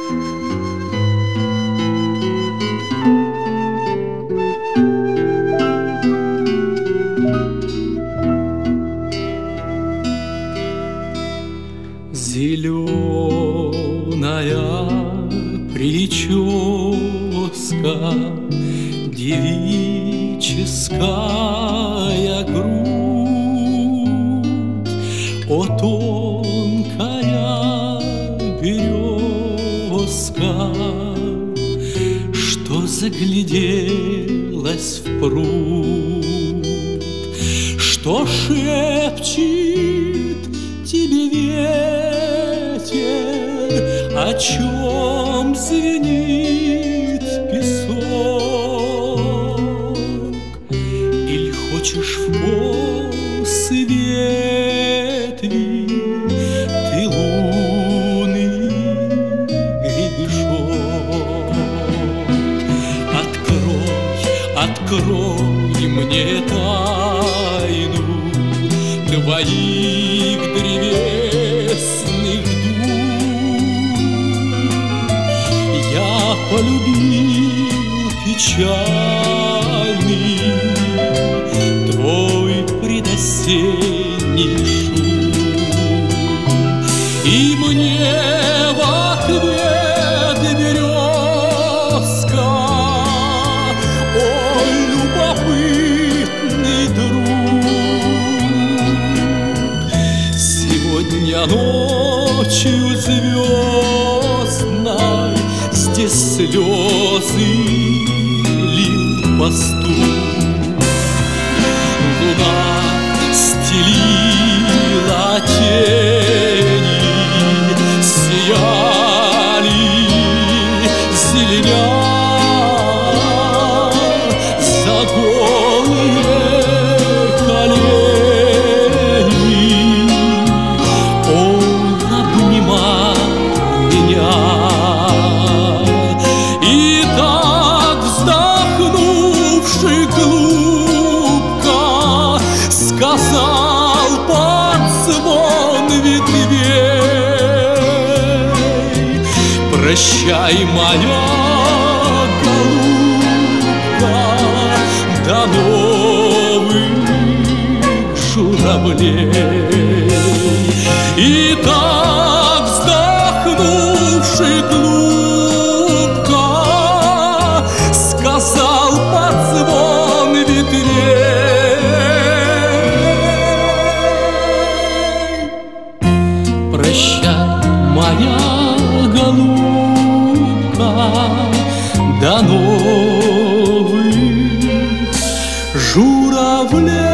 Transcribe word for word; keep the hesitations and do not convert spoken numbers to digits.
Зеленая прическа, девическая грудь, о тонкая березка, что загляделась в пруд, что шепчет тебе ветер, о чем звенит песок. Иль хочешь в косы ветви ты лунный гребешок? Открой, открой мне тайну твоих древесных дум. Я полюбил печальный твой предосенний шум, и мне в ответ березка: о, любопытный друг, сегодня ночью звездной здесь слезы лил пастух. Луна стелила тени, сияли, зеленя за голые колени. Он обнимал меня, и так, вздохнувши глубко, сказал под звон ветвей: прощай, моя голубка, до новых журавлей. И так, вздохнувши глубко, сказал под звон ветвей: прощай, моя голубка, до новых журавлей.